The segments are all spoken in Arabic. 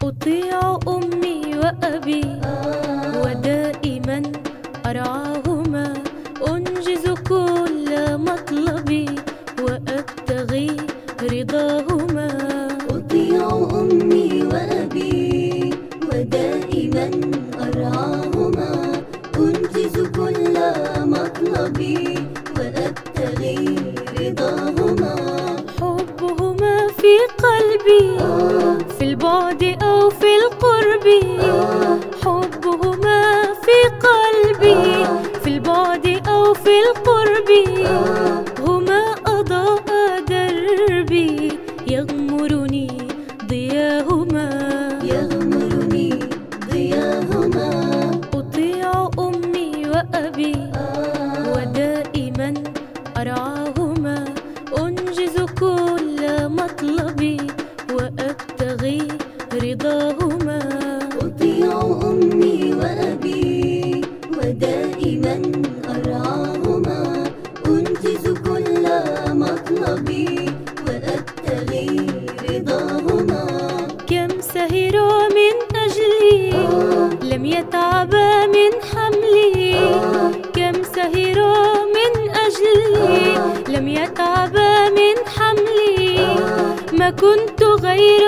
أطيع أمي وأبي ودائما أرعاهما، أنجز كل مطلبي وأبتغي رضاهما. أطيع أمي وأبي ودائما أرعاهما، أنجز كل مطلبي وأبتغي رضاهما. حبهما في قلبي في البعد أو في القرب، حبهما في قلبي في البعد أو في القرب، هما أضاء دربي يغمرني ضياهما، يغمرني ضياهما. أطيع أمي وأبي ودائما أرعاهما، أنجز كل مطلبي وأبتغي رضاهما. أطيع أمي وأبي ودائما أرعاهما، أنجز كل مطلبي وأبتغي رضاهما. كم سهرا من أجلي لم يتعبا من حملي، كم سهرا من أجلي لم يتعبا من حملي، ما كنت غير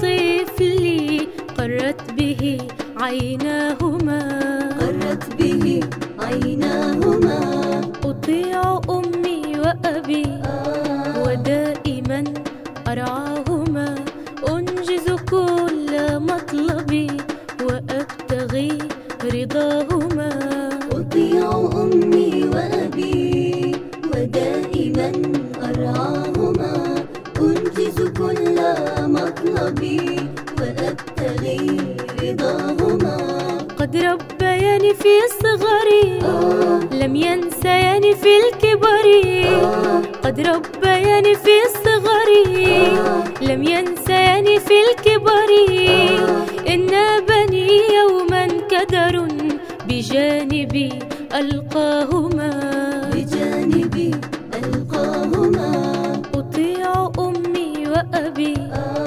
طفلي قرت به عيناهما، قرت به عيناهما. أطيع أمي وأبي ودائما أرعاهما، أنجز كل مطلبي وأبتغي رضاهما. أطيع أمي وأبي ودائما أرعاهما، أنجز كل مطلبي وأبتغي رضاهما. قد ربياني في صغري لم ينسياني في الكبر، قد ربياني في صغري لم ينسياني في الكبر، إن بني يوما كدر بجانبي ألقاهما، بجانبي ألقاهما. أطيع أمي وأبي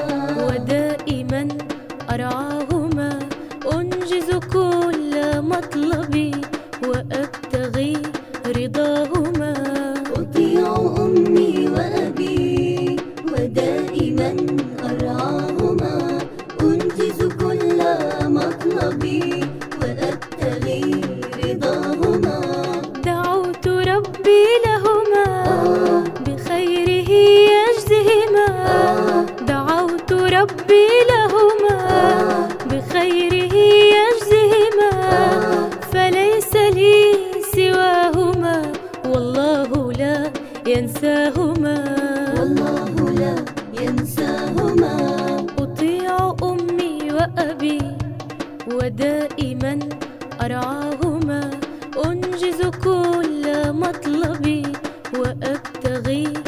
ودائما أرعاهما، أنجز كل مطلبي وأبتغي رضاهما. أطيع أمي وأبي ودائما أرعاهما، أنجز كل مطلبي وأبتغي رضاهما. دعوت ربي لهما بخيره يجزهما، دعوت ربي لهما بخيره يجزهما، فليس لي سواهما والله لا ينساهما، والله لا ينساهما. أطيع أمي وأبي ودائما أرعاهما، أنجز كل مطلبي وأبتغي